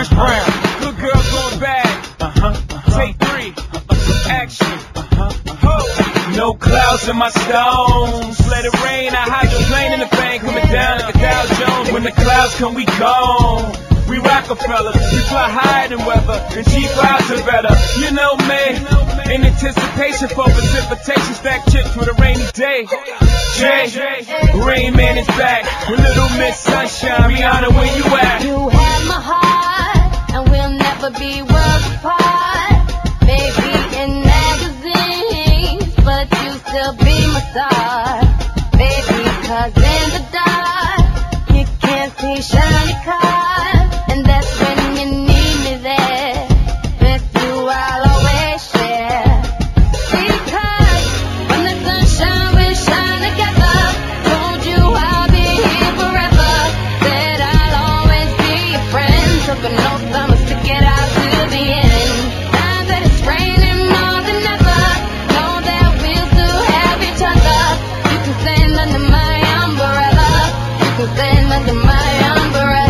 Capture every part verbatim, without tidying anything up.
Chris Brown. Good girl going bad. Uh-huh, uh-huh. Take three. Action. Uh-huh, uh-huh. No clouds in my stones. Let it rain. I hydroplane in the bank. Coming down like a Dow Jones. When the clouds come, we gone. We Rockefeller, we fly higher than weather, and cheap clouds are better. You know me, in anticipation for precipitation, stack chips with a rainy day. Jay, Rain Man is back with Little Miss Sunshine. Rihanna, where you at? You have my heart, and we'll never be worlds apart. Maybe in magazines, but you still be my star. Baby, 'cause in the dark, you can't see shiny cars. And that's when you need me there. With you I'll always share. Because when the sunshine we shine together. Told you I'll be here forever. Said I'll always be your friend. Took an oath I'ma stick it out to the end. Now that it's raining more than ever, know that we'll still have each other. You can stand under my umbrella. You can stand under my umbrella.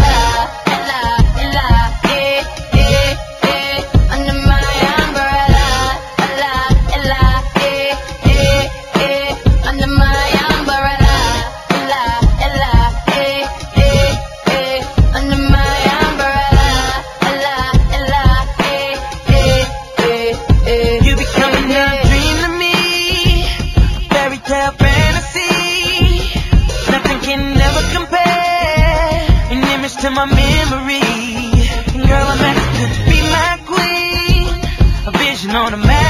To my memory, and girl, I'm asking to be my queen, a vision on a map.